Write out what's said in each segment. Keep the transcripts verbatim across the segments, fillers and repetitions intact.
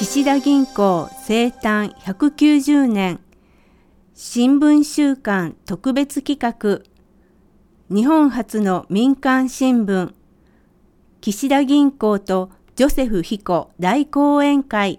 岸田銀行生誕ひゃくきゅうじゅうねん新聞週間特別企画、日本初の民間新聞、岸田銀行とジョセフ彦大講演会。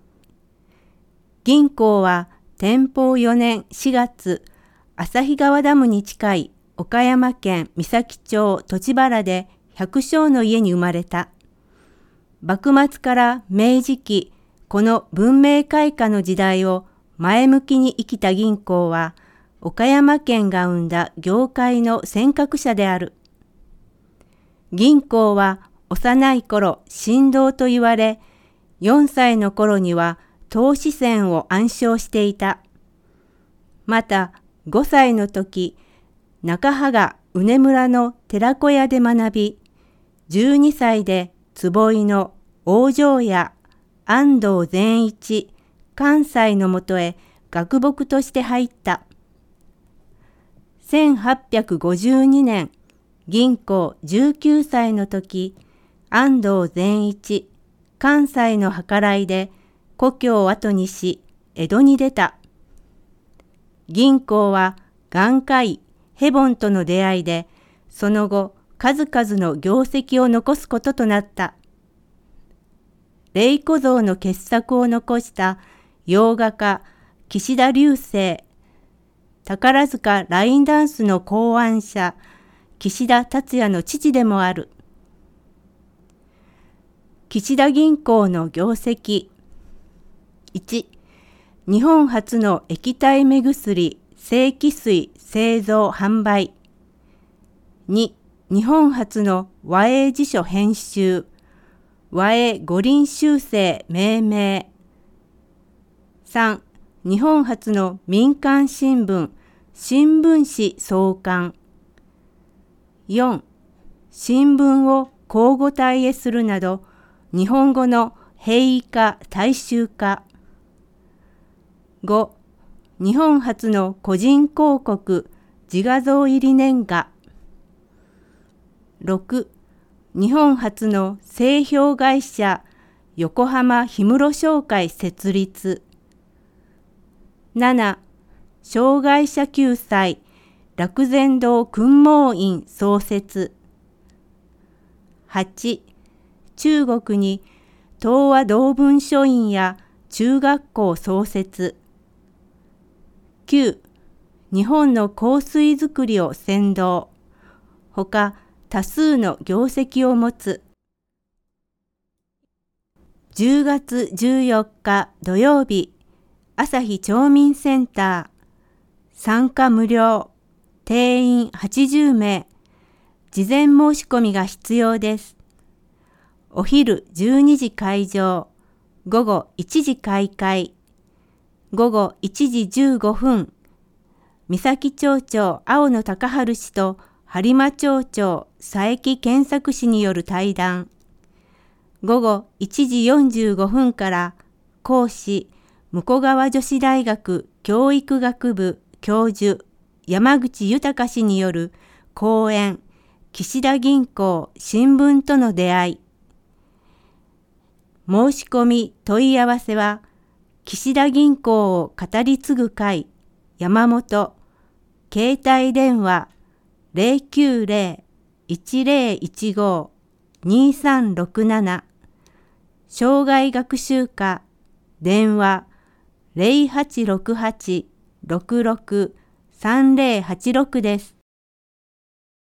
銀行は天保よねんしがつ、旭川ダムに近い岡山県美咲町土地原で百姓の家に生まれた。幕末から明治期、この文明開化の時代を前向きに生きた銀行は、岡山県が生んだ業界の先駆者である。銀行は幼い頃神童と言われ、よんさいの頃には投資銭を暗唱していた。またごさいの時、中芳賀畝村の寺子屋で学び、じゅうにさいで坪井の往生屋安藤善一関西のもとへ学牧として入った。せんはっぴゃくごじゅうにねん、銀行じゅうきゅうさいの時、安藤善一関西の計らいで故郷を後にし江戸に出た。銀行は眼科医ヘボンとの出会いで、その後数々の業績を残すこととなった。麗子像の傑作を残した洋画家岸田劉生、宝塚ラインダンスの考案者岸田達也の父でもある。岸田銀行の業績。いち、日本初の液体目薬正気水製造販売。に、日本初の和英辞書編集和英五輪修正命名。さん、日本初の民間新聞新聞紙創刊。よん、新聞を口語体へするなど日本語の平易化大衆化。ご、日本初の個人広告自画像入り年賀。ろく、日本初の製氷会社横浜氷室商会設立。なな、障害者救済楽善堂訓蒙院創設。はち、中国に東亜同文書院や中学校創設。きゅう、日本の香水づくりを先導。ほか多数の業績を持つ。じゅうがつじゅうよっか土曜日、朝日町民センター。参加無料。定員はちじゅうめい。事前申し込みが必要です。お昼じゅうにじ開場。午後いちじ開会。午後いちじじゅうごふん、三崎町長青野貴春氏と播磨町長佐伯健作氏による対談。午後いちじよんじゅうごふんから講師武庫川女子大学教育学部教授山口豊氏による講演岸田銀行新聞との出会い。申し込み問い合わせは岸田銀行を語り継ぐ会山本、携帯電話 ゼロきゅうゼロ いちゼロいちご にさんろくなな、障害学習課電話 ゼロはちろくはち ろくろく さんゼロはちろくです。